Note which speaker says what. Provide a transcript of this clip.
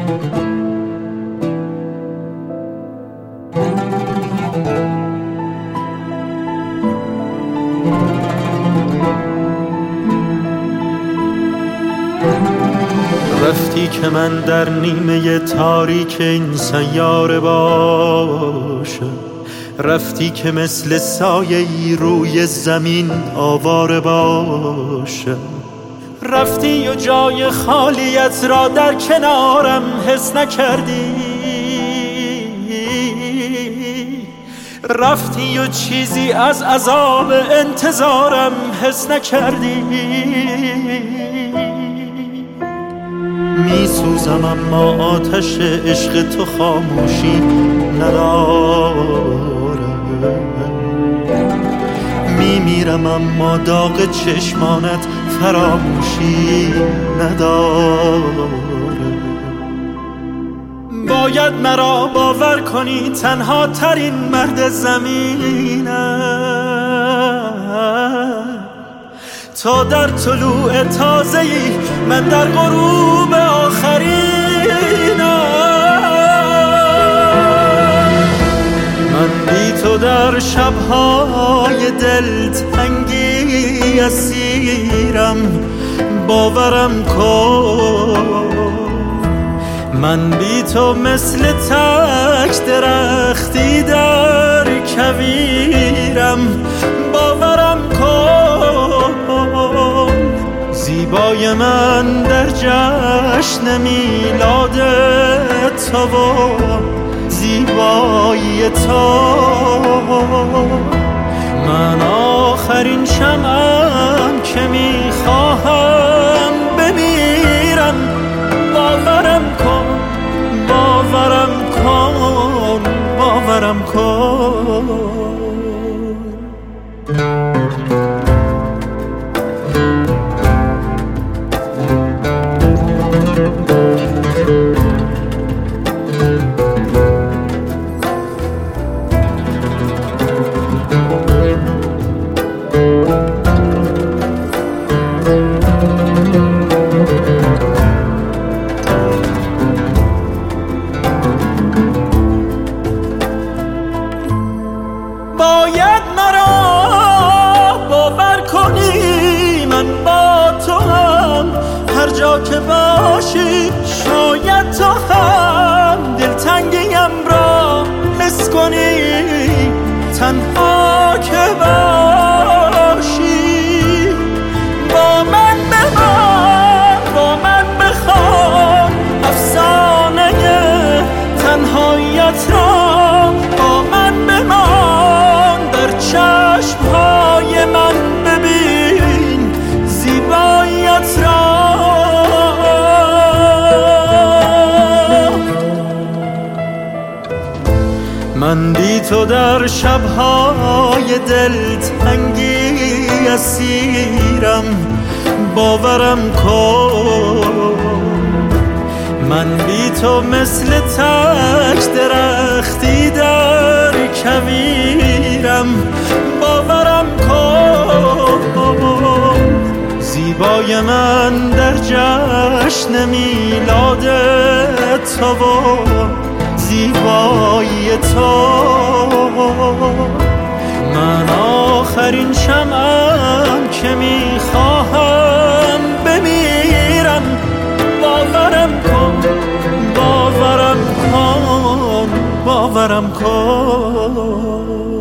Speaker 1: رفتی که من در نیمه تاریک این سیاره باشم، رفتی که مثل سایه‌ای روی زمین آواره باشم، رفتی و جای خالیت را در کنارم حس نکردی، رفتی و چیزی از عذاب انتظارم حس نکردی. می سوزم اما آتش عشق تو خاموشی نداره، می میرم اما داغ چشمانت فراموشی نداره. باید مرا باور کنی تنها ترین مرد زمینم، تا در طلوع تازه‌ای من در غروب آخرینم. من بی تو در شب‌های دلتنگی اسیرم، باورم کن. من بی تو مثل تک درختی در کویرم، باورم کن. زیبای من در جشن میلاد تو و زیبایی تو، من آخرین شمعم که میخواهم بمیرم. باورم کن، باورم کن، باورم کن. باید مرا باور کنی من با تو هم، هر جا که باشی شاید تو هم دلتنگیم را حس کنی، تنها که باشی با من بمان، با من بخوان افسانه تنهاییت را، با من بمان در چشمهای من ببین زیباییت را. من بی تو در شبهای دلتنگی اسیرم، باورم کن. من بی تو مثل تک درختی در کویرم، باورم کن. زیبای من در جشن میلاد تو و زیبایی تو، من آخرین شمعم که میخواهم بمیرم. باورم کن، باورم کن، باورم کن.